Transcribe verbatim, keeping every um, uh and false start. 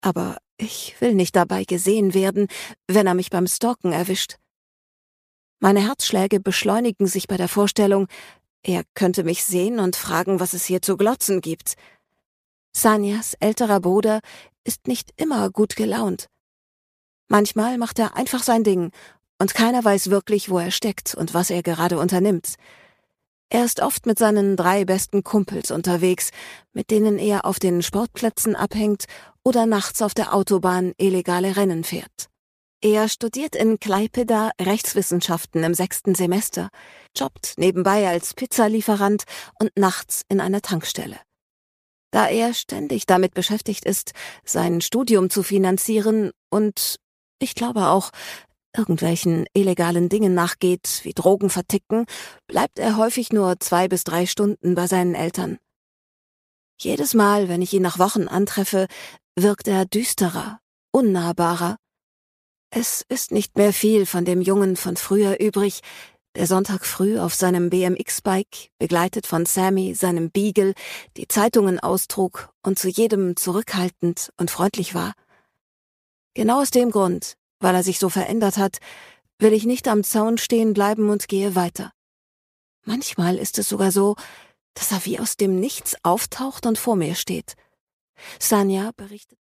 Aber ich will nicht dabei gesehen werden, wenn er mich beim Stalken erwischt. Meine Herzschläge beschleunigen sich bei der Vorstellung, er könnte mich sehen und fragen, was es hier zu glotzen gibt. Sanyas älterer Bruder ist nicht immer gut gelaunt. Manchmal macht er einfach sein Ding und keiner weiß wirklich, wo er steckt und was er gerade unternimmt. Er ist oft mit seinen drei besten Kumpels unterwegs, mit denen er auf den Sportplätzen abhängt oder nachts auf der Autobahn illegale Rennen fährt. Er studiert in Klaipėda Rechtswissenschaften im sechsten Semester, jobbt nebenbei als Pizzalieferant und nachts in einer Tankstelle. Da er ständig damit beschäftigt ist, sein Studium zu finanzieren und, ich glaube auch, irgendwelchen illegalen Dingen nachgeht, wie Drogen verticken, bleibt er häufig nur zwei bis drei Stunden bei seinen Eltern. Jedes Mal, wenn ich ihn nach Wochen antreffe, wirkt er düsterer, unnahbarer. Es ist nicht mehr viel von dem Jungen von früher übrig, der Sonntag früh auf seinem B M X-Bike, begleitet von Sammy, seinem Beagle, die Zeitungen austrug und zu jedem zurückhaltend und freundlich war. Genau aus dem Grund, weil er sich so verändert hat, will ich nicht am Zaun stehen bleiben und gehe weiter. Manchmal ist es sogar so, dass er wie aus dem Nichts auftaucht und vor mir steht. Sanya berichtet